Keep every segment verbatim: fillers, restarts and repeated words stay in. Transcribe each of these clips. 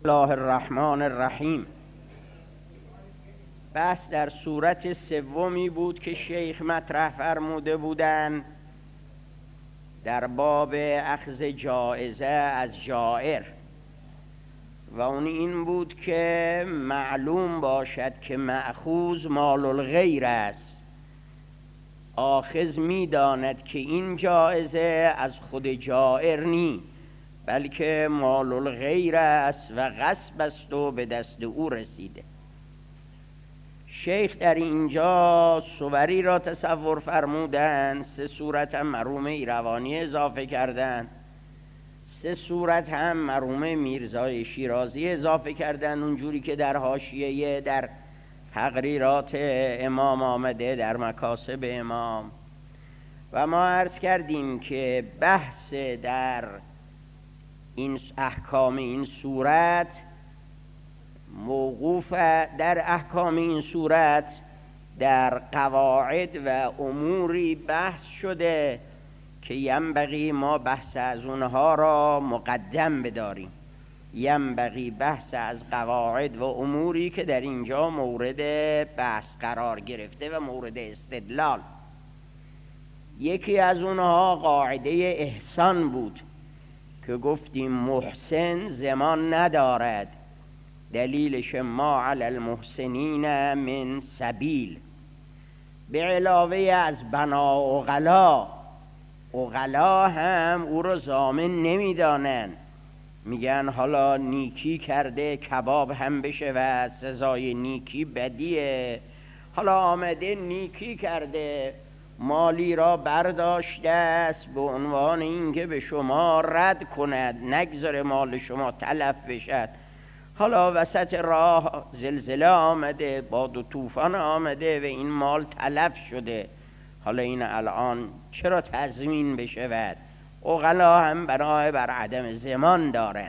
الله الرحمن الرحیم. بس در صورت سومی بود که شیخ مطرح فرموده بودند در باب اخذ جایزه از جائر، و اون این بود که معلوم باشد که مأخوذ مال الغیر است. آخذ می داند که این جایزه از خود جائر نی، بلکه مال الغیر است و غصب است و به دست او رسیده. شیخ در اینجا صوری را تصور فرمودند، سه صورت هم مرحوم ایروانی اضافه کردند، سه صورت هم مرحوم میرزای شیرازی اضافه کردند، اونجوری که در حاشیه در تقریرات امام آمده در مکاسب امام. و ما عرض کردیم که بحث در این احکام این صورت موقوف در احکام این صورت در قواعد و اموری بحث شده که ینبغی ما بحث از اونها را مقدم بداریم. ینبغی بحث از قواعد و اموری که در اینجا مورد بحث قرار گرفته و مورد استدلال. یکی از اونها قاعده احسان بود که گفتیم محسن زمان ندارد، دلیلش ما علی المحسنین من سبیل. به علاوه از بنا عقلا، عقلا هم او رو ضامن نمیدانن، میگن حالا نیکی کرده کباب هم بشه و سزای نیکی بدیه. حالا آمده نیکی کرده مالی را برداشته است به عنوان اینکه به شما رد کند، نگذاره مال شما تلف بشد. حالا وسط راه زلزله آمده، باد و طوفان آمده و این مال تلف شده، حالا این الان چرا تضمین بشود؟ عقلا هم بنای بر عدم زمان دارن،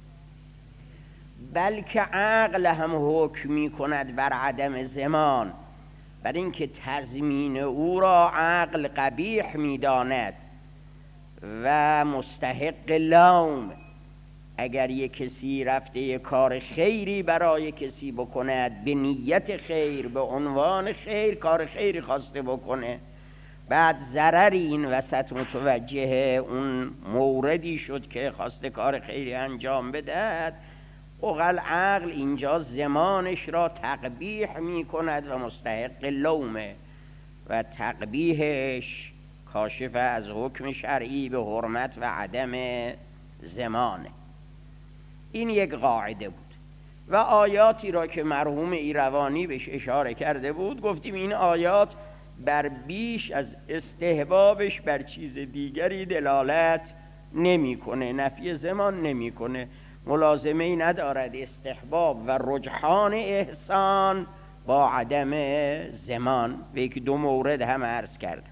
بلکه عقل هم حکم می کند بر عدم زمان، بر اینکه تضمین او را عقل قبیح می داند و مستحق لوم. اگر یک کسی رفته یک کار خیری برای کسی بکند به نیت خیر، به عنوان خیر کار خیری خواسته بکنه، بعد ضرری این وسط متوجه اون موردی شد که خواسته کار خیری انجام بدهد، اقل عقل اینجا زمانش را تقبیح می کند و مستحق لومه و تقبیحش کاشف از حکم شرعی به حرمت و عدم زمانه. این یک قاعده بود. و آیاتی را که مرحوم ایروانی بهش اشاره کرده بود، گفتیم این آیات بر بیش از استحبابش بر چیز دیگری دلالت نمی کنه، نفی زمان نمی کنه، ملازمه ای ندارد استحباب و رجحان احسان با عدم زمان. و یک دو مورد هم عرض کرد.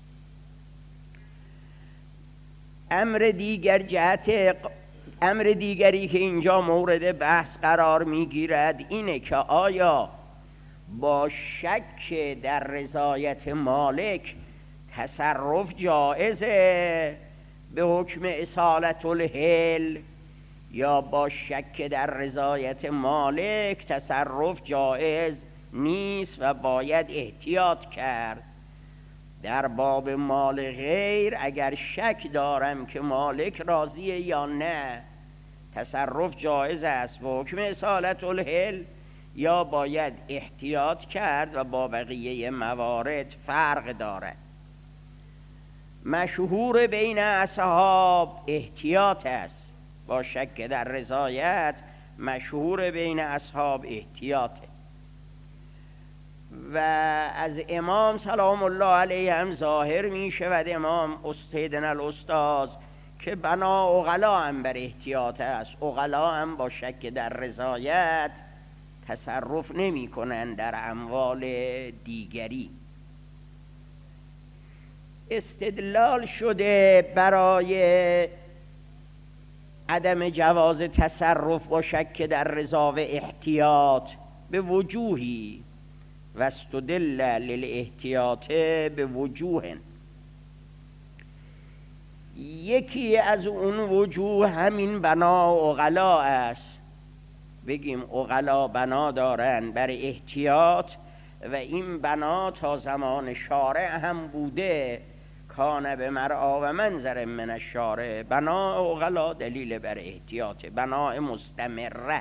امر دیگر جهت امر دیگری که اینجا مورد بحث قرار می گیرد اینه که آیا با شک در رضایت مالک تصرف جائزه به حکم اصالت الحل، یا با شک در رضایت مالک تصرف جائز نیست و باید احتیاط کرد. در باب مال غیر اگر شک دارم که مالک راضیه یا نه، تصرف جائز است به حکم اصالت الحل، یا باید احتیاط کرد و با بقیه موارد فرق دارد. مشهور بین اصحاب احتیاط است، با شک در رضایت مشهور بین اصحاب احتیاطه. و از امام سلام الله علیه هم ظاهر می شود، امام استیدن الاستاذ، که بنا عقلا هم بر احتیاط است. عقلا هم با شک در رضایت تصرف نمی کنند در اموال دیگری. استدلال شده برای عدم جواز تصرف با شک در رضا و احتیاط به وجوهی و استدل للاحتیاط به وجوه. یکی از اون وجوه همین بنا عقلا است بگیم اغلا بنا دارن بر احتیاط و این بنا تا زمان شارع هم بوده، کان به مرعا و منظر من الشارع. بنا اغلا دلیل بر احتیاط، بنا مستمره.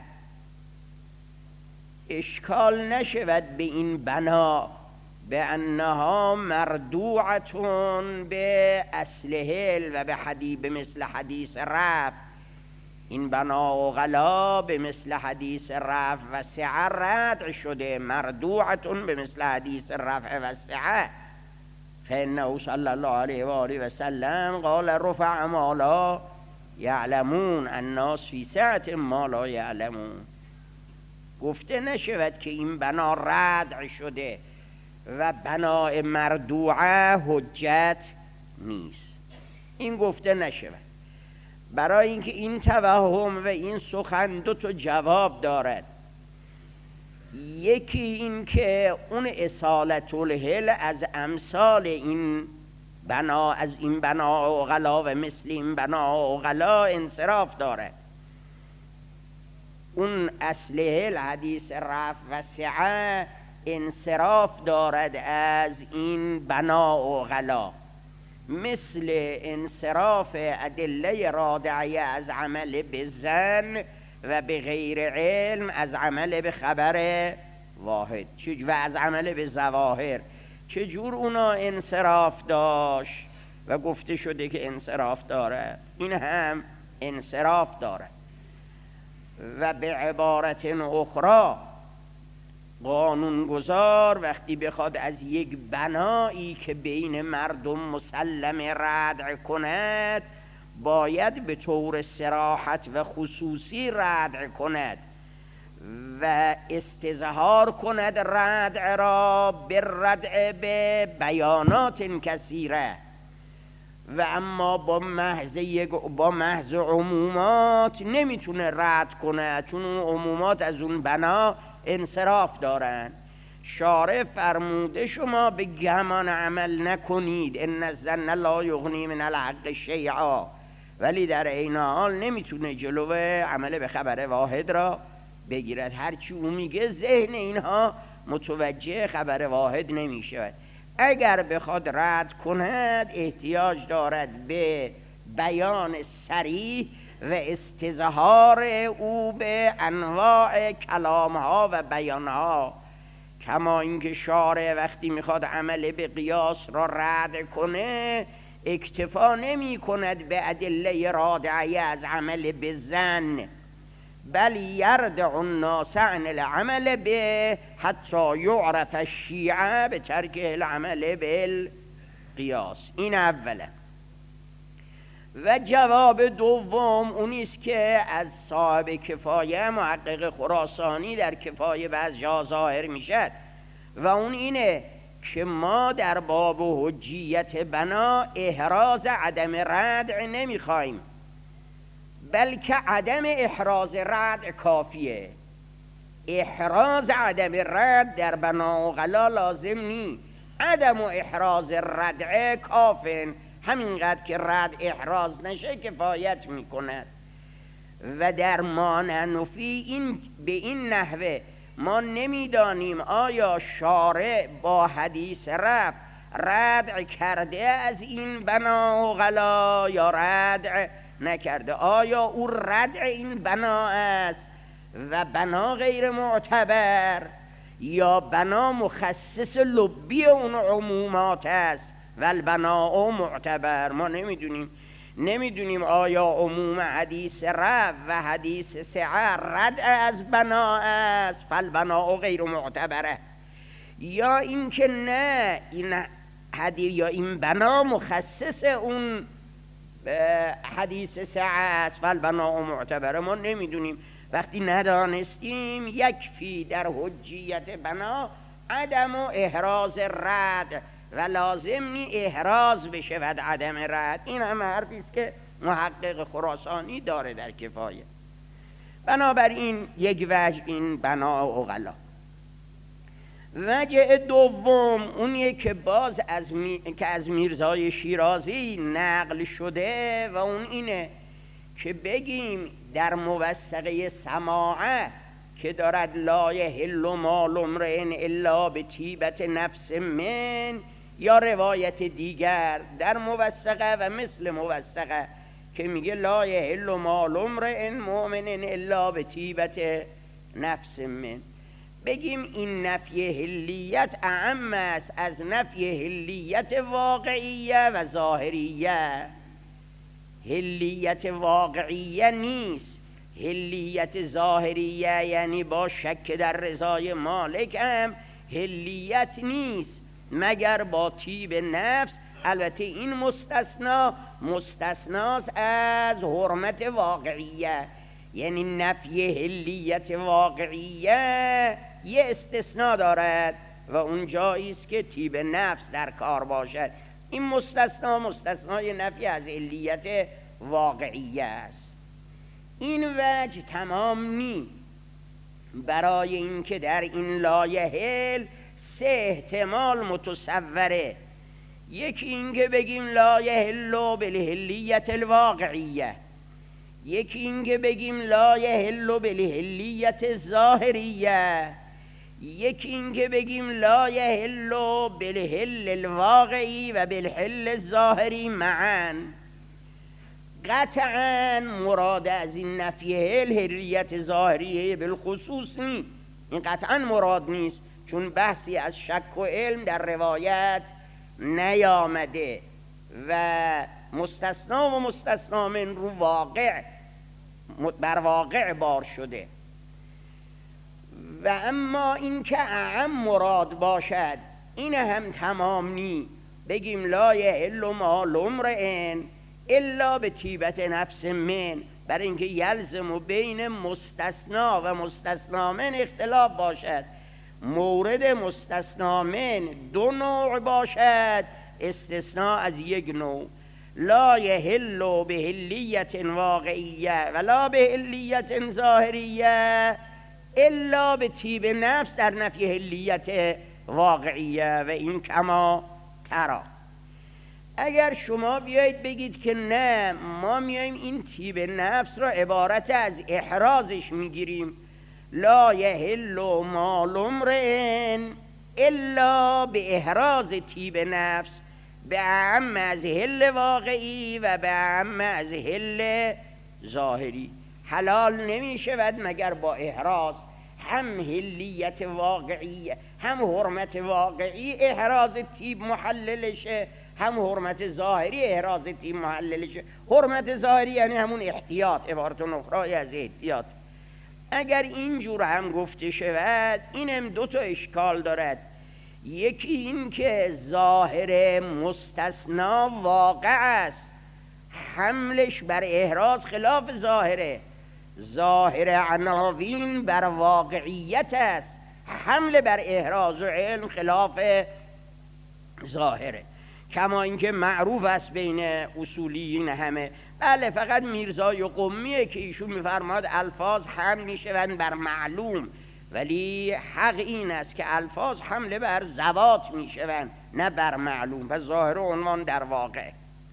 اشکال نشود به این بنا به انها مردوعتون به اصلهل و به حدیث به مثل حدیث رفع. این بنا و غلا به مثل حدیث رفع و سعه ردع شده، مردوعتون به مثل حدیث رفع و سعه. فانه صلی الله علیه و آله و سلم قال رفع ما لا یعلمون الناس فی سعة ما لا یعلمون. گفته نشود که این بنا ردع شده و بنای مردوعه حجت نیست، این گفته نشود، برای اینکه این توهم و این سخن دو تا جواب دارد. یکی این که اون اصالت الهل از امثال این بنا، از این بنا و غلا و مثل این بنا و غلا انصراف دارد. اون اصله حدیث رفع و سعه انصراف دارد از این بنا و غلا، مثل انصراف ادله رادعیه از عمل به ظن و به غیر علم از عمل به خبر واحد و از عمل به ظواهر. چجور اونا انصراف داشت و گفته شده که انصراف داره، این هم انصراف داره. و به عبارت اخرى قانونگذار وقتی بخواد از یک بنایی که بین مردم مسلم ردع کند، باید به طور صراحت و خصوصی ردع کند و استظهار کند ردع را به ردع به بیانات کثیره. و اما با محض با محض عمومات نمیتونه رد کنه، چون اون عمومات از اون بنا انصراف دارن. شارع فرموده شما به گمان عمل نکنید، ان الظن لا یغنی من الحق شیئا، ولی در عین حال نمیتونه جلو عمل به خبر واحد را بگیرد. هرچی او میگه ذهن اینها متوجه خبر واحد نمیشه. اگر بخواد رد کند احتیاج دارد به بیان صریح و استظهار او به انواع کلامها و بیانها. کما اینکه شارع وقتی میخواد عمل به قیاس را رد کنه اکتفا نمی کند به ادله رادعیه از عمل به ظن، بل یردع الناس عن العمل به حتی یعرف الشیعه به ترک العمل بالقیاس. این اولا. و جواب دوم اونیست که از صاحب کفایه محقق خراسانی در کفایه بعض جا ظاهر میشد، و اون اینه که ما در باب حجیت بنا احراز عدم ردع نمیخوایم، بلکه عدم احراز ردع کافیه. احراز عدم رد در بنا و غلا لازم نی، عدم و احراز ردع کافن، همینقدر که رد احراز نشه کفایت میکند. و در ماننفی این به این نحوه ما نمیدانیم آیا شارع با حدیث رفع ردع کرده از این بنا و غلا یا ردع نکرده، آیا او ردع این بنا است و بنا غیر معتبر، یا بنا مخصص لبی اون عمومات است و البنا معتبر. ما نمیدونیم نمیدونیم آیا عموم حدیث رفع و حدیث سعه ردع از بنا است فالبنا غیر معتبره، یا اینکه نه این حدیث یا این بنا مخصص اون حدیث سعه است فالبنا معتبره. ما نمیدونیم. وقتی ندانستیم یکفی در حجیت بنا عدم و احراز رد و لازم نی احراز بشود عدم رد. این هم حرفیست که محقق خراسانی داره در کفایه. بنابراین یک وجه این بنا و غلا. وجه دوم اونیه که باز از می... که از میرزای شیرازی نقل شده، و اون اینه که بگیم در موثقه سماعه که دارد لا یحل مال امرئ الا به طیبت نفس من، یا روایت دیگر در موثقه و مثل موثقه که میگه لا یحل مال امرئ مؤمن الا به طیبت نفس من. بگیم این نفی حلیت اعم است از نفی حلیت واقعیه و ظاهریه. حلیت واقعیه نیست، حلیت ظاهریه یعنی با شک در رضای مالک هم حلیت نیست مگر با طیب نفس. البته این مستثنا مستثناست از حرمت واقعیه، یعنی نفی حلیت واقعیه یه استثناء دارد و اون جایی است که طیب نفس در کار باشد. این مستثنا مستثنای نفی از حلیت واقعیه است. این وجه تمام نی. برای اینکه در این لا یحل سه احتمال متصوره. یکی اینکه بگیم لا یحل بالحلیت الواقعیه، یکی اینکه بگیم لا یحل بالحلیت الظاهریه، یکی اینکه بگیم لا یحل بالحل الواقعی و بالحل الظاهری معا. قطعا مراد از این نفی حل حلیت ظاهریه بالخصوص نیست، این قطعا مراد نیست، چون بحثی از شک و علم در روایت نیامده و مستثنا و مستثنا من رو واقع بر واقع بار شده. و اما این که اعم مراد باشد این هم تمام نی. بگیم لا یحل مال امرئ الا به طیبت نفس من، برای اینکه یلزم و بین مستثنا و مستثنا من اختلاف باشد. مورد مستثنا من دو نوع باشد، استثناء از یک نوع. لا یحل به حلیت واقعیه ولا به حلیت ظاهریه الا به طیب نفس در نفی حلیت واقعیه و این کما ترا. اگر شما بیایید بگید که نه ما میاییم این طیب نفس را عبارت از احرازش میگیریم، لا یحل مال امرئ الا به احراز طیب نفس، به اعم از حل واقعی و به اعم از حل ظاهری. حلال نمی شود مگر با احراز، هم حلیت واقعی هم حرمت واقعی احراز طیب محللشه، هم حرمت ظاهری احراز طیب محللشه. حرمت ظاهری یعنی همون احتیاط، عبارت نخرای از احتیاط. اگر اینجور هم گفته شود اینم دو تا اشکال دارد. یکی این که ظاهر مستثنا واقع است، حملش بر احراز خلاف ظاهره. ظاهر عناوین بر واقعیت است، حمل بر احراز و علم خلاف ظاهره. کما اینکه معروف است بین اصولیین همه. بله فقط میرزای قمیه که ایشون میفرماد الفاظ حمل میشوند بر معلوم، ولی حق این است که الفاظ حمله بر ذوات میشوند نه بر معلوم، و ظاهر عنوان در واقع.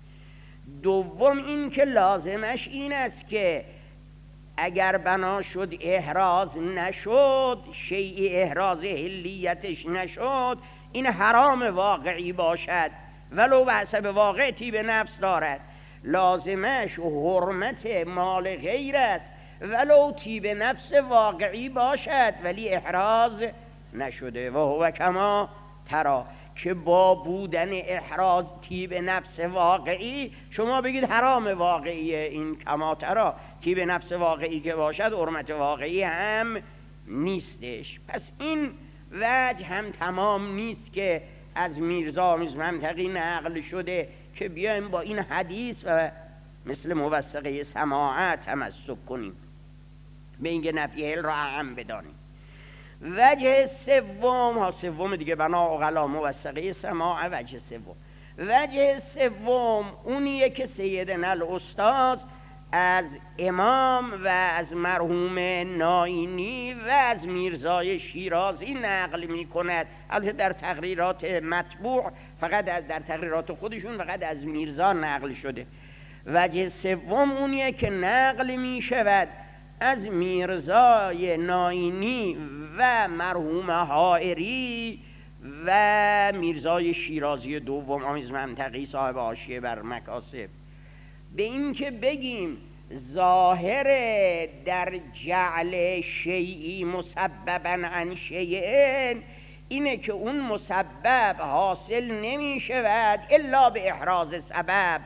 دوم این که لازمش این است که اگر بنا شد احراز نشد، شیء احراز حلیتش نشد، این حرام واقعی باشد ولو به حسب واقع طیب نفس دارد. لازمش حرمت مال غیر است ولو طیب نفس واقعی باشد ولی احراز نشده. و هو کما ترا، که با بودن احراز طیب نفس واقعی شما بگید حرام واقعیه. این کما ترا، طیب نفس واقعی که باشد حرمت واقعی هم نیستش. پس این وجه هم تمام نیست که از میرزا منطقی نقل شده که بیایم با این حدیث و مثل موثقه سماعت تمسک کنیم، به اینکه نفی حل را اعم بدانیم. وجه سوم ها سوم دیگه بنا اغلا موثقه سماع. وجه سوم وجه سوم اونیه که سیدنا الاستاذ از امام و از مرحوم ناینی و از میرزای شیرازی نقل می کند. البته در تقریرات مطبوع فقط از در تقریرات خودشون فقط از میرزا نقل شده. وجه سوم اونیه که نقل می شود از میرزای ناینی و مرحوم حائری و میرزای شیرازی دوم آمیز منطقی صاحب حاشیه بر مکاسب به این که بگیم ظاهر در جعل شیئی مسببا عن شیئن اینه که اون مسبب حاصل نمی شود الا به احراز سبب.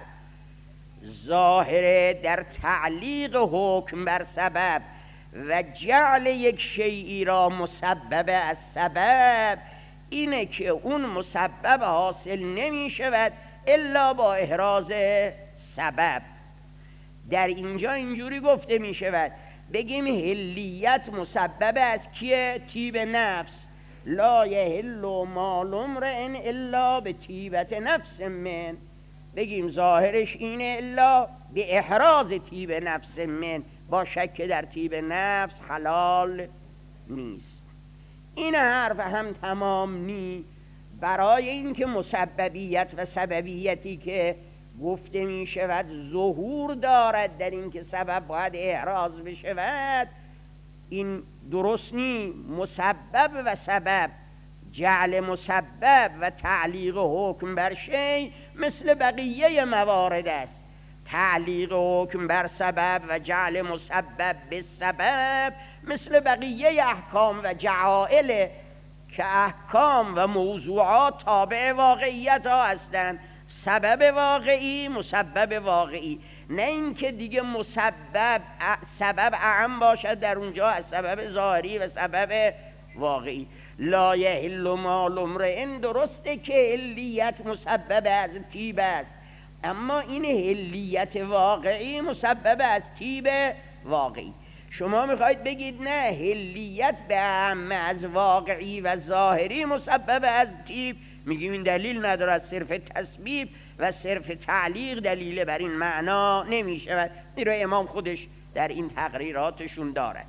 ظاهر در تعلیق حکم بر سبب و جعل یک شیئی را مسبب از سبب اینه که اون مسبب حاصل نمی شود الا با احراز سبب. در اینجا اینجوری گفته می شود بگیم حلیت مسبب از کیه؟ طیب نفس. لا یحل مال امرئ الا به طیبت نفس من. بگیم ظاهرش اینه الا به احراز طیب نفس من، با شک در طیب نفس حلال نیست. این حرف هم تمام نی برای اینکه مسببیت و سببیتی که گفته می شود ظهور دارد در این که سبب باید احراز بشود، این درست نی. مسبب و سبب، جعل مسبب و تعلیق حکم بر شی مثل بقیه موارد است. تعلیق حکم بر سبب و جعل مسبب به سبب مثل بقیه احکام و جعائل که احکام و موضوعات تابع واقعیت ها هستند. سبب واقعی، مسبب واقعی، نه اینکه دیگه مسبب سبب اعم باشد در اونجا از سبب ظاهری و سبب واقعی. لا یحل مال امرئ، درسته که حلیت مسبب از طیب است، اما این حلیت واقعی مسبب از طیب واقعی. شما میخواید بگید نه، حلیت به اعم از واقعی و ظاهری مسبب از طیب، میگیم این دلیل ندارد. صرف تسبیب و صرف تعلیق دلیل بر این معنا نمیشود. این را امام خودش در این تقریراتشون دارد.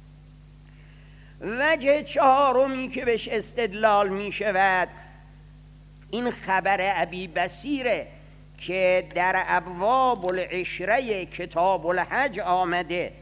وجه چهارمی که بهش استدلال میشود این خبر ابی بصیره که در ابواب العشره کتاب الحج آمده،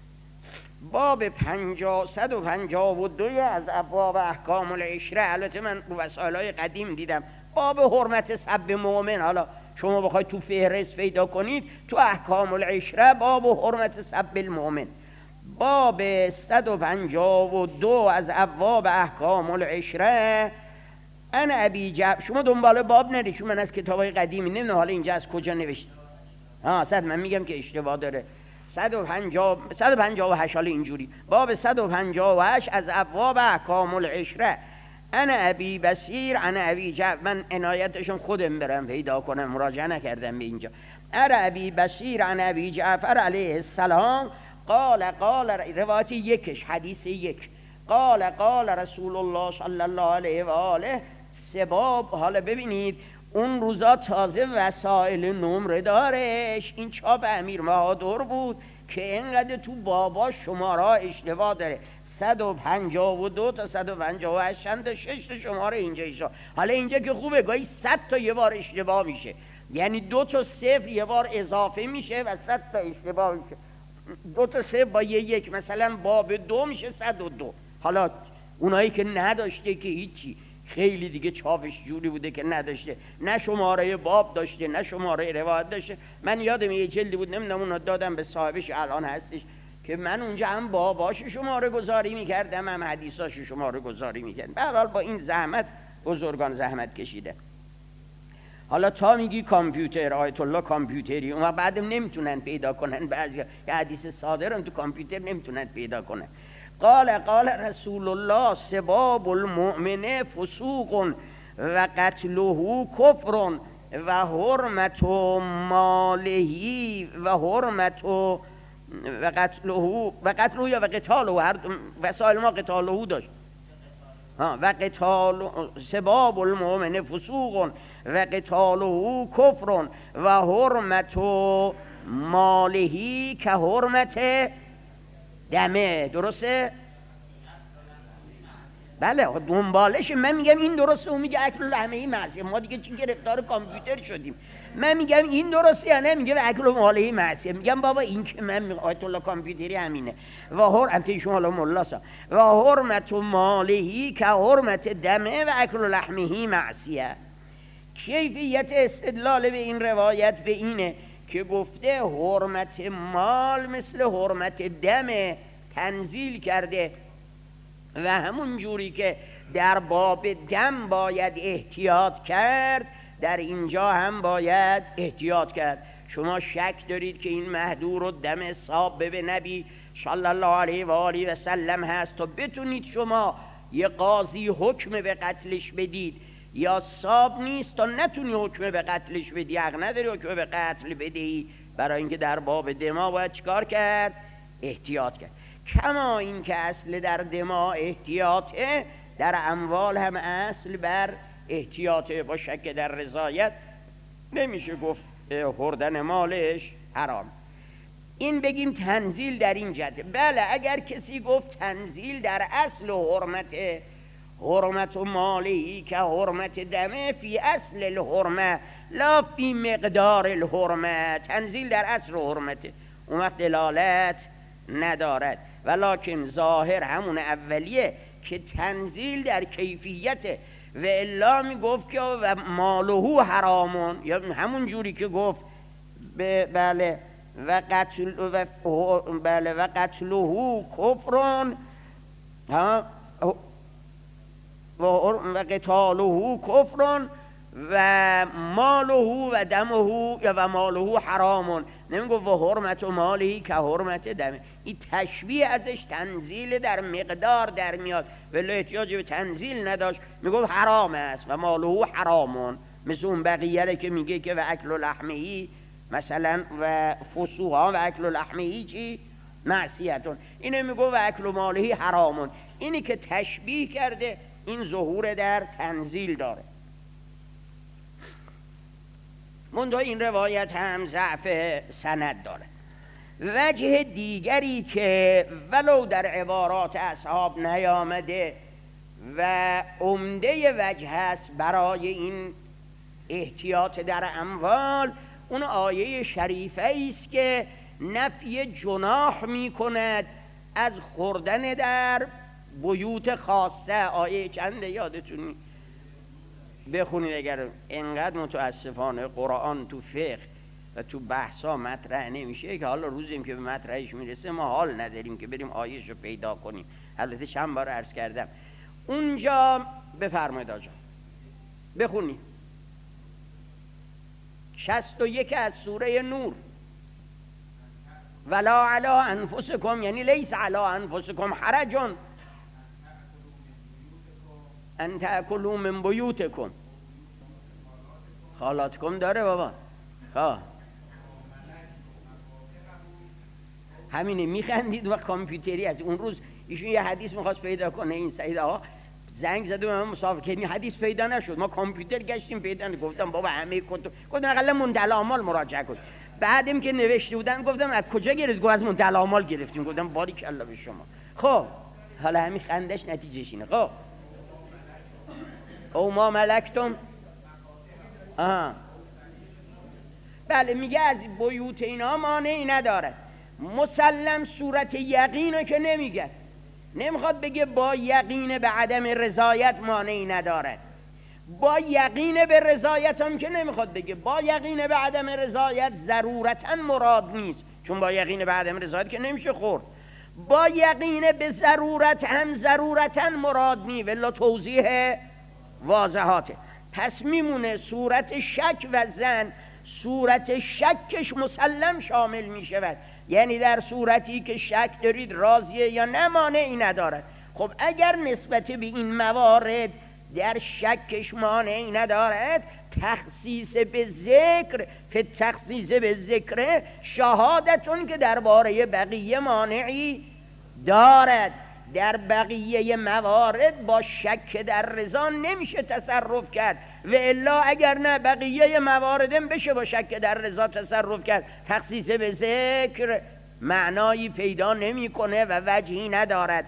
باب پنجاه صد و پنجاه و دو از ابواب احکام العشره. البته من رو وسایل‌های قدیم دیدم باب حرمت سب مؤمن. حالا شما بخواید تو فهرست پیدا کنید تو احکام العشره باب حرمت سب المؤمن، باب صد و پنجاه و دو از ابواب احکام العشره. انا ابی جعفر، شما دنبال باب نرید چون من از کتابای قدیمی نمیدونم حالا اینجا از کجا نوشته. ها صد من میگم که اشتباه داره. صد و پنجاه صد و پنجاه و هشت، حالا اینجوری باب صد و پنجاه و هشت از ابواب احکام العشره. انا ابی بصیر انا ابی جعفر. من عنایتشون خودم برم پیدا کنم، مراجعه نکردم به اینجا. انا ابی بصیر انا ابی جعفر علیه السلام قال قال روایت یکش حدیث یک قال قال رسول الله صلی الله علیه و آله سباب. حالا ببینید اون روزا تازه وسایل نمره دارش، این چاپ امیر بهادر بود که اینقدر تو بابا شماره اشتباه داره. صد و پنجاه و دو تا صد و پنجاه و هشت تا شش تا شماره اینجا ایشا. حالا اینجا که خوبه گاهی صد تا یه بار اشتباه میشه، یعنی دو تا صفر یه بار اضافه میشه و صد تا اشتباه میشه. دو تا صفر با یه یک، مثلا باب دو میشه صد و دو. حالا اونایی که نداشته که هیچی، خیلی دیگه چاپش جوری بوده که نداشته، نه شماره باب داشته نه شماره روایت داشته. من یادم یه جلدی بود نمیدونم اونو دادم به صاحبش الان هستش که من اونجا هم باباش شماره گذاری میکردم هم حدیثاش شماره گذاری میکردم. به هر حال با این زحمت بزرگان زحمت کشیده. حالا تا میگی کامپیوتر، آیت الله کامپیوتری، اون وقت بعدم نمیتونن پیدا کنن، بعضی یه حدیث صادر هم تو کامپیوتر نمیتونن پیدا کنن. قال قال رسول الله سباب المؤمن فسوق و قتله کفر و حرمت ماله و حرمت و قتله و قتله یا و قتاله، هر وسائل ما قتاله داشت. ها و قتال سباب المؤمن فسوق و قتاله کفر و حرمت ماله که حرمت دمه. درسته؟ بله دنبالش. من میگم این درسته، اون میگه اکل لحمه معصیه. ما دیگه چی گرفتار کامپیوتر شدیم؟ من میگم این درسته یا نه، میگه اکل ماله معصیه. میگم بابا این که من آیت الله کامپیوتری همینه. و هر انت شما الله مولاسا و حرمت مالهی که حرمت دمه و اکل لحمه معصیه. کیفیت استدلال به این روایت به اینه که گفته حرمت مال مثل حرمت دم تنزیل کرده و همون جوری که در باب دم باید احتیاط کرد در اینجا هم باید احتیاط کرد. شما شک دارید که این مهدور و دم صاب به نبی صلی الله علیه و آله و سلم هست تا بتونید شما یه قاضی حکم به قتلش بدید، یا صاب نیست تا نتونی حکم به قتلش بدی، حق نداری حکم به قتل بدهی. برای اینکه در باب دما باید چیکار کرد؟ احتیاط کرد. کما این که اصل در دما احتیاطه، در اموال هم اصل بر احتیاطه. با شک در رضایت نمیشه گفت خوردن مالش حرام. این بگیم تنزیل در این جده. بله اگر کسی گفت تنزیل در اصل حرمت حرمت و مالی که حرمت دمه فی اصل الحرمه لا فی مقدار الحرمه، تنزیل در اصل حرمته، اون وقت دلالت ندارد. ولکن ظاهر همون اولیه که تنزیل در کیفیته و الا می گفت که و مالهو حرامون، یا همون جوری که گفت بله و قتل و بله و قتلهو کفرون ها و قتالهو کفرون و مالهو و دمهو یا و مالهو حرامون. نمیگو و حرمت و مالهی که حرمت دمه. این تشبیه ازش تنزیل در مقدار در میاد، ولی احتیاج به تنزیل نداشت، میگو حرام است و مالهو حرامون. مثل اون بقیه که میگه که و اکل لحمهی مثلا و فسوقا و اکل لحمهی چی؟ معصیتون. اینه میگو و اکل مالهی حرامون. اینی که تشبیه کرده این ظهور در تنزیل داره. منتها این روایت هم ضعف سند داره. وجه دیگری که ولو در عبارات اصحاب نیامده و عمده وجه هست برای این احتیاط در اموال، اون آیه شریفه است که نفی جناح می کند از خوردن در بیوت خاصه. آیه چنده یادتونی؟ بخونید اگر انقدر متاسفانه قرآن تو فقه و تو بحثا مطرح نمیشه که حالا روزیم که به مطرحش میرسه ما حال نداریم که بریم آیهش رو پیدا کنیم. البته چند بار عرض کردم اونجا. بفرمایید آجا بخونید شصت و یک از سوره نور. ولا علی انفسکم یعنی لیس علی انفسکم حرجون ان تأکلوا من بیوتکم. خالاتکم داره بابا. ها همینه. میخندید و کامپیوتری از اون روز ایشون یه حدیث میخواست پیدا کنه، این سعید آقا زنگ زده به من مسافر که این حدیث پیدا نشد. ما کامپیوتر گشتیم پیدا نشد. گفتم بابا همه کتب، گفتم اقل منتهی الاعمال مراجعه کن. بعدم که نوشته بودن گفتم از کجا گرفت؟ گفت از منتهی الاعمال گرفتیم. گفتم باریک الله به شما. خب حالا همین خندش نتیجهش اینه. خب او ما ملکتم. آها بله میگه از بیوت اینا مانعی نداره. مسلم صورت یقینه که نمیگه، نمیخواد بگه با یقین به عدم رضایت مانعی نداره. با یقین به رضایت هم که نمیخواد بگه. با یقین به عدم رضایت ضرورتاً مراد نیست، چون با یقین به عدم رضایت که نمیشه خورد. با یقین به ضرورت هم ضرورتاً مراد نی، ولی توضیح واضحاته. پس میمونه صورت شک و زن. صورت شکش مسلم شامل میشود، یعنی در صورتی که شک دارید راضیه یا نه مانعی ندارد. خب اگر نسبت به این موارد در شکش مانعی ندارد، تخصیص به ذکر فی تخصیص به ذکر شهادتون که درباره بقیه مانعی دارد. در بقیه موارد با شک در رضا نمیشه تصرف کرد، و الا اگر نه بقیه مواردم بشه با شک در رضا تصرف کرد. تخصیص به ذکر معنایی پیدا نمیکنه و وجهی ندارد.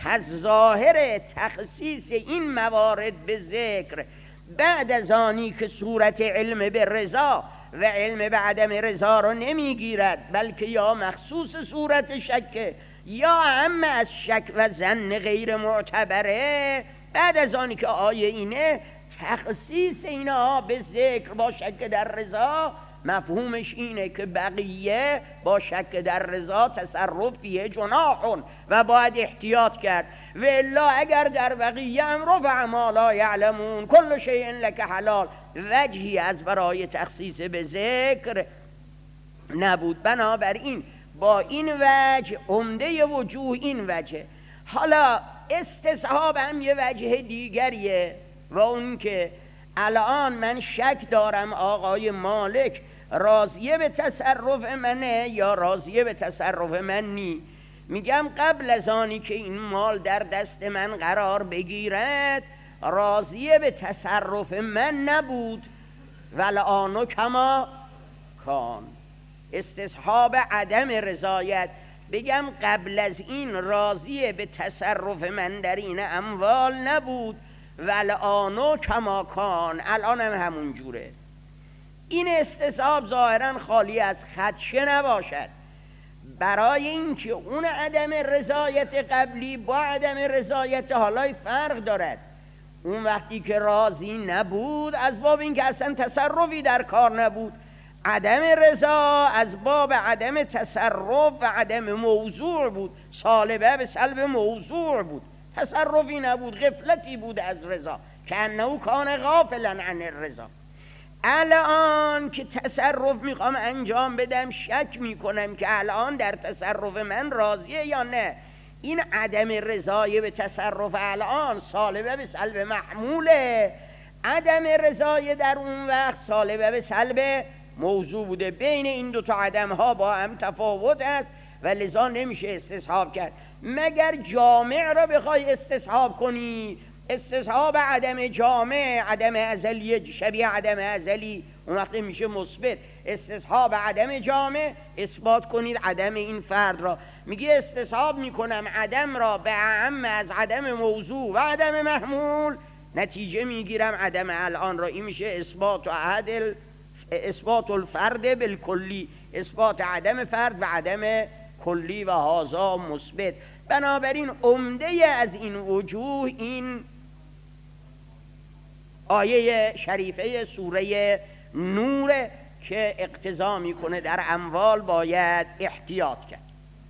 پس ظاهر تخصیص این موارد به ذکر بعد از آنی که صورت علم به رضا و علم به عدم رضا رو نمیگیرد، بلکه یا مخصوص صورت شک یا هم از شک و ظن غیر معتبره، بعد از آنی که آیه اینه تخصیص اینا به ذکر با شک در رضا مفهومش اینه که بقیه با شک در رضا تصرفیه جناحون و باید احتیاط کرد، و الا اگر در بقیه هم رفع ما لا یعلمون کل شیء لک حلال وجهی از برای تخصیص به ذکر نبود. بنابراین با این وجه عمده وجوه این وجه. حالا استصحاب هم یه وجه دیگریه و اون که الان من شک دارم آقای مالک راضیه به تصرف منه یا راضیه به تصرف من نی. میگم قبل از آنی که این مال در دست من قرار بگیرد راضیه به تصرف من نبود، والآن کما کان. استصحاب عدم رضایت بگم قبل از این راضیه به تصرف من در این اموال نبود، والآن کما کان، الان هم همون جوره. این استصحاب ظاهرا خالی از خدشه نباشد، برای اینکه اون عدم رضایت قبلی با عدم رضایت حالای فرق دارد. اون وقتی که راضی نبود از باب اینکه اصلا تصرفی در کار نبود، عدم رضا از باب عدم تصرف و عدم موضوع بود، سالبه به سلب موضوع بود، تصرفی نبود، غفلتی بود از رضا که انه کان غافلا عن الرضا. الان که تصرف میخوام انجام بدم شک میکنم که الان در تصرف من راضیه یا نه. این عدم رضای به تصرف الان سالبه به سلب محموله، عدم رضای در اون وقت سالبه به سلب موضوع بوده. بین این دو تا عدم ها با هم تفاوت است و لذا نمیشه استصحاب کرد مگر جامع را بخوای استصحاب کنی. استصحاب عدم جامع، عدم ازلی شبیه عدم ازلی، اون وقت میشه مثبت. استصحاب عدم جامع اثبات کنید عدم این فرد را. میگه استصحاب میکنم عدم را به اعم از عدم موضوع و عدم محمول، نتیجه میگیرم عدم الان را. این میشه اثبات و عدل، اثبات الفرد بالکلی، اثبات عدم فرد و عدم کلی و هازا مثبت. بنابراین عمده از این وجوه این آیه شریفه سوره نور که اقتضا میکنه در اموال باید احتیاط کرد.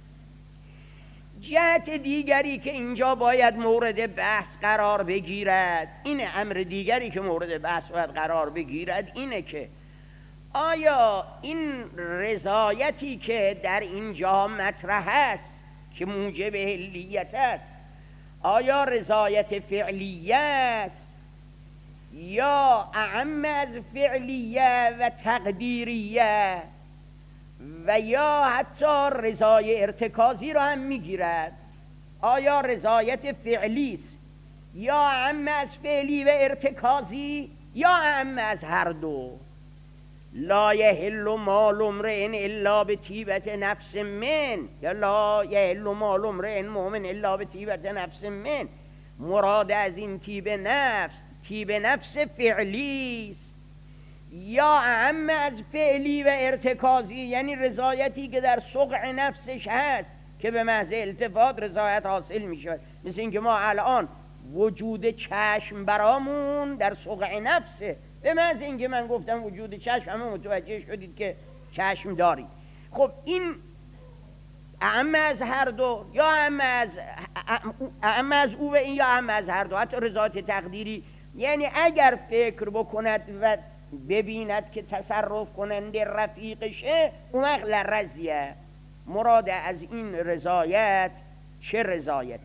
جهت دیگری که اینجا باید مورد بحث قرار بگیرد، این امر دیگری که مورد بحث باید قرار بگیرد اینه که آیا این رضایتی که در اینجا مطرح است که موجب حلیت است، آیا رضایت فعلیه است یا اعم از فعلیه و تقدیریه و یا حتی رضای ارتکازی را هم میگیرد؟ آیا رضایت فعلی است یا اعم از فعلی و ارتکازی یا اعم از هر دو؟ لا یحل مال امرئ الا بطیبت نفس من، یا لا یحل مال امرئ مؤمن الا بطیبت نفس من. مراد از این طیب نفس طیب نفس فعلی است یا اعم از فعلی و ارتکازی، یعنی رضایتی که در سقع نفسش هست که به محض التفات رضایت حاصل می شود. مثل اینکه ما الان وجود چشم برامون در سقع نفسه، به محض اینکه من گفتم وجود چشم همه متوجه شدید که چشم دارید. خب این اعم از هر دو یا اعم از اعم از او و این یا اعم از هر دو. حتی رضایت تقدیری یعنی اگر فکر بکند و ببیند که تصرف کننده رفیقشه اون وقت لرزیه. مراد از این رضایت چه رضایتی؟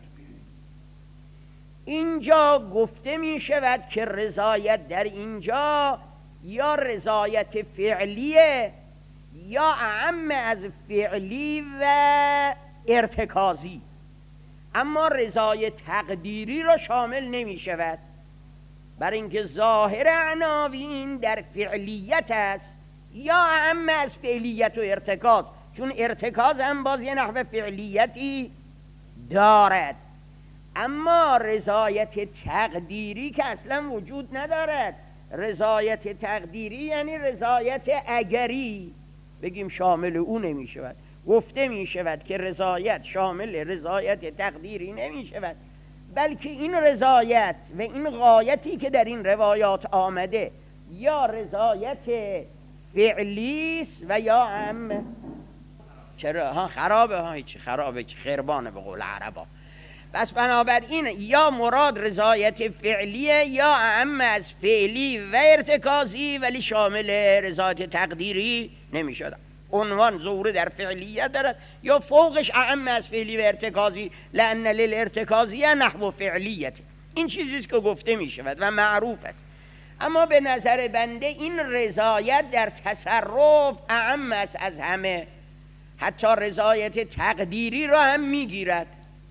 اینجا گفته می شود که رضایت در اینجا یا رضایت فعلیه یا اعم از فعلی و ارتکازی، اما رضایت تقدیری را شامل نمی شود، برای اینکه ظاهر عناوین در فعلیت است یا اعم از فعلیت و ارتکاز، چون ارتکاز هم باز یه نحو فعلیتی دارد. اما رضایت تقدیری که اصلا وجود ندارد. رضایت تقدیری یعنی رضایت اگری، بگیم شامل او نمی شود. گفته می شود که رضایت شامل رضایت تقدیری نمی شود، بلکه این رضایت و این غایتی که در این روایات آمده یا رضایت فعلی است و یا هم چرا ها خرابه، ها هیچ خرابه، خربانه به قول عربا. پس بنابراین یا مراد رضایت فعلیه یا اعم از فعلی و ارتکازی، ولی شامل رضایت تقدیری نمی شود. عنوان ظهور در فعلیت دارد یا فوقش اعم از فعلی و ارتکازی، لأن للارتکازیه نحو فعلیت. این چیزیست که گفته می شود و معروف است. اما به نظر بنده این رضایت در تصرف اعم است از همه، حتی رضایت تقدیری را هم می گیرد.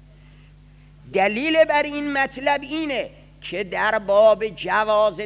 دلیل بر این مطلب اینه که در باب جواز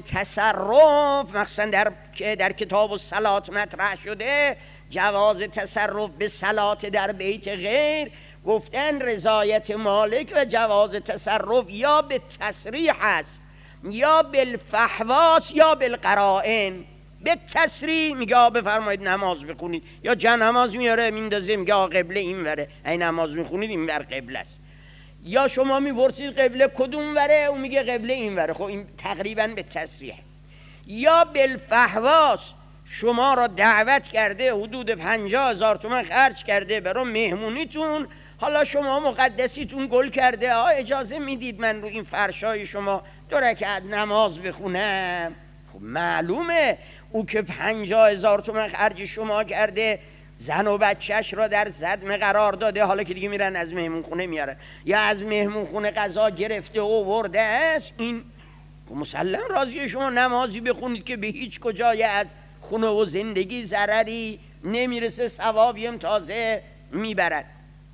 تصرف، مخصوصا در که در کتاب الصلات مطرح شده، جواز تصرف به صلات در بیت غیر، گفتن رضایت مالک و جواز تصرف یا به تصریح است یا بالفحواس یا بالقرائن. به تصریح میگه بفرمایید نماز بخونید، یا جا نماز میاره میندازه میگه قبله این وره، این نماز میخونید این ور قبله است. یا شما میپرسید قبله کدوم وره، او میگه قبله این وره. خب این تقریبا به تصریح. یا بالفحواس، شما را دعوت کرده، حدود پنجاه هزار تومان خرج کرده برای مهمونیتون، حالا شما مقدسیتون گل کرده، آه اجازه میدید من رو این فرشای شما دو رکعت نماز بخونم. خب معلومه او که پنجاه هزار تومان خرج شما کرده، زن و بچهش را در صدمه قرار داده، حالا که دیگه میرن از مهمون خونه میارن یا از مهمون خونه غذا گرفته و ورده است، این مسلم راضیه شما نمازی بخونید که به هیچ کجای از خونه و زندگی ضرری نمیرسه، ثوابی هم تازه میبرد.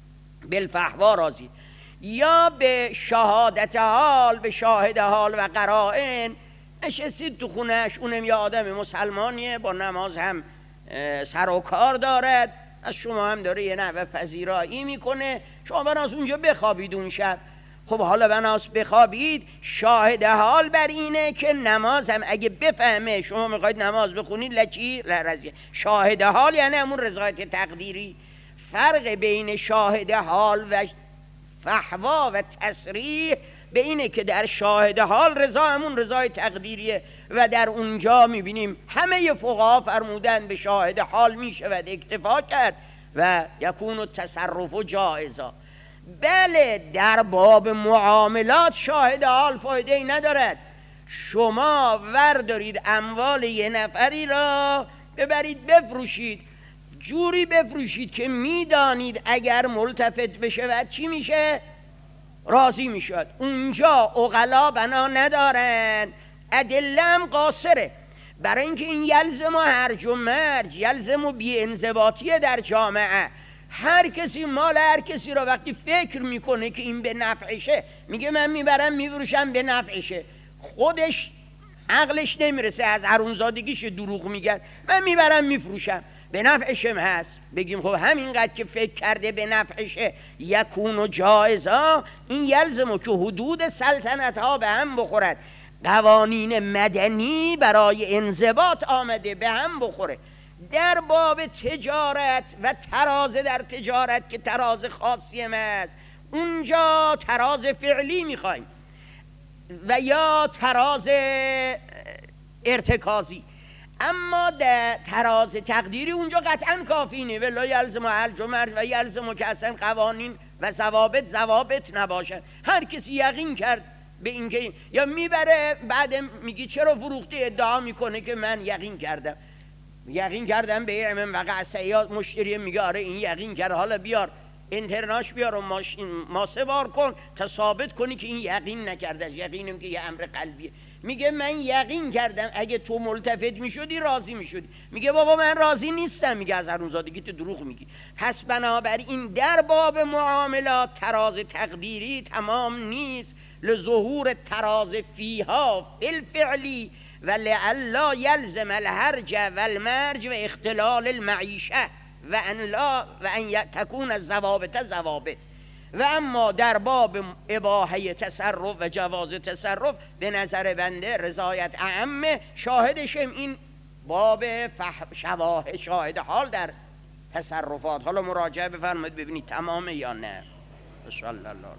بالفحوا راضی. یا به شهادت حال، به شاهد حال و قرائن، نشستید تو خونهش، اونم یا آدم مسلمانیه با نماز هم سر و کار دارد، از شما هم داره یه نوع پذیرایی میکنه، شما بناس اونجا بخوابید اون شب. خب حالا بناس بخوابید، شاهد حال بر اینه که نماز هم اگه بفهمه شما میخواید نماز بخونید لچی لرزیه. شاهد حال یعنی همون رضایت تقدیری. فرق بین شاهد حال و فحوا و تصریح به اینه که در شاهد حال رضا همون رضای تقدیریه و در اونجا میبینیم همه فقها فرمودن به شاهد حال میشود اکتفا کرد و یکون التصرف جائزا. بله در باب معاملات شاهد حال فایده ای ندارد. شما وردارید اموال یه نفری را ببرید بفروشید، جوری بفروشید که میدانید اگر ملتفت بشه و چی میشه راضی میشد. اونجا عقلا بنا ندارن، ادله هم قاصره، برای اینکه این یلزم و هرج و مرج، یلزم و بی انضباطیه در جامعه. هر کسی مال هر کسی را وقتی فکر میکنه که این به نفعشه، میگه من میبرم میفروشم به نفعشه، خودش عقلش نمیرسه، از حرومزادگیش دروغ میگن، من میبرم میفروشم به نفعشم هست. بگیم خب همینقدر که فکر کرده به نفعشه یکون و جایزا، این یلزمو که حدود سلطنت ها به هم بخورد، قوانین مدنی برای انضباط آمده به هم بخوره. در باب تجارت و تراز در تجارت که تراز خاصی است، اونجا تراز فعلی میخوایم و یا تراز ارتکازی. اما در تراز تقدیری اونجا قطعا کافی نه، ولا یلزم و هرج و مرج و یلزم که اصلا قوانین و ضوابط ضوابط نباشن. هر کسی یقین کرد به اینکه یا میبره بعد میگی چرا فروختی، ادعا میکنه که من یقین کردم یقین کردم به من وقع سیاد، مشتری میگه آره این یقین کرد، حالا بیار اینترناش بیار و ماشین ماسه بار کن تا ثابت کنی که این یقین نکرده. یقینم که یه امر قلبیه. میگه من یقین کردم، اگه تو ملتفت میشدی راضی میشدی. میگه بابا من راضی نیستم، میگه از حرومزادگی تو دروغ میگی. پس بنابراین در باب معاملات تراز تقدیری تمام نیست، لظهور تراز فیها فی الفعلی و لعلا یلزم الهرج و المرج و اختلال المعیشه و ان لا و ان تکون الضوابط ضوابط. و اما در باب اباحه تصرف و جواز تصرف به نظر بنده رضایت اعمه. شاهدشم این باب شواهد، شاهد حال در تصرفات. حالا مراجعه بفرمایید ببینید تمامه یا نه. صلی الله